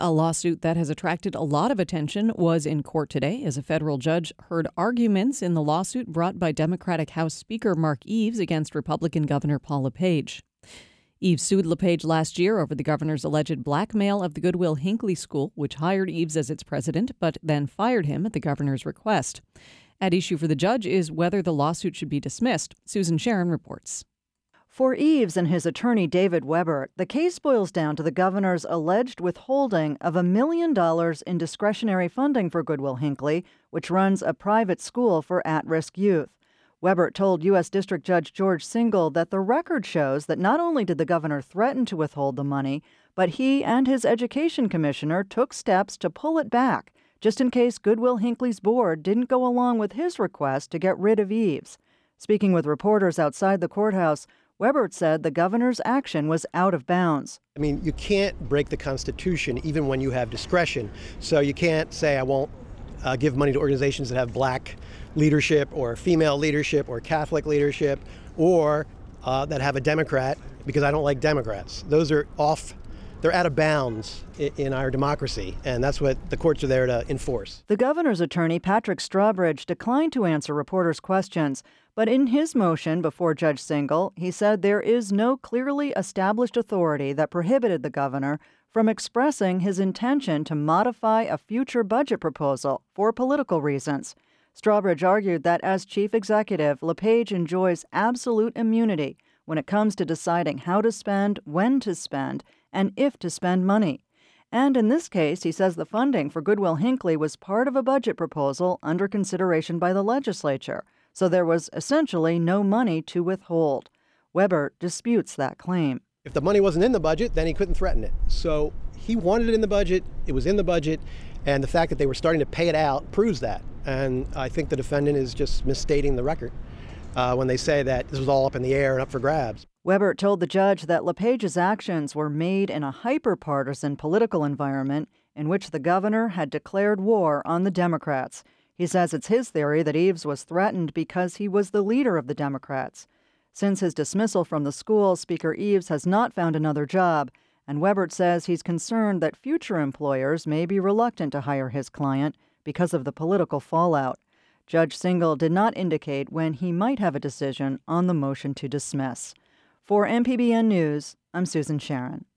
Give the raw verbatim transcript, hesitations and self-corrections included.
A lawsuit that has attracted a lot of attention was in court today as a federal judge heard arguments in the lawsuit brought by Democratic House Speaker Mark Eves against Republican Governor Paul LePage. Eves sued LePage last year over the governor's alleged blackmail of the Goodwill Hinckley School, which hired Eves as its president, but then fired him at the governor's request. At issue for the judge is whether the lawsuit should be dismissed. Susan Sharon reports. For Eves and his attorney David Weber, the case boils down to the governor's alleged withholding of a million dollars in discretionary funding for Goodwill Hinckley, which runs a private school for at-risk youth. Weber told U S District Judge George Singal that the record shows that not only did the governor threaten to withhold the money, but he and his education commissioner took steps to pull it back, just in case Goodwill Hinckley's board didn't go along with his request to get rid of Eves. Speaking with reporters outside the courthouse, Weber said the governor's action was out of bounds. I mean, you can't break the Constitution even when you have discretion. So you can't say I won't uh, give money to organizations that have black leadership or female leadership or Catholic leadership or uh, that have a Democrat because I don't like Democrats. Those are off. They're out of bounds in our democracy, and that's what the courts are there to enforce. The governor's attorney, Patrick Strawbridge, declined to answer reporters' questions, but in his motion before Judge Singal, he said there is no clearly established authority that prohibited the governor from expressing his intention to modify a future budget proposal for political reasons. Strawbridge argued that as chief executive, LePage enjoys absolute immunity when it comes to deciding how to spend, when to spend, and if to spend money. And in this case, he says the funding for Goodwill Hinckley was part of a budget proposal under consideration by the legislature, so there was essentially no money to withhold. Weber disputes that claim. If the money wasn't in the budget, then he couldn't threaten it. So he wanted it in the budget, it was in the budget, and the fact that they were starting to pay it out proves that. And I think the defendant is just misstating the record uh, when they say that this was all up in the air and up for grabs. Weber told the judge that LePage's actions were made in a hyper-partisan political environment in which the governor had declared war on the Democrats. He says it's his theory that Eves was threatened because he was the leader of the Democrats. Since his dismissal from the school, Speaker Eves has not found another job, and Weber says he's concerned that future employers may be reluctant to hire his client because of the political fallout. Judge Singal did not indicate when he might have a decision on the motion to dismiss. For M P B N News, I'm Susan Sharon.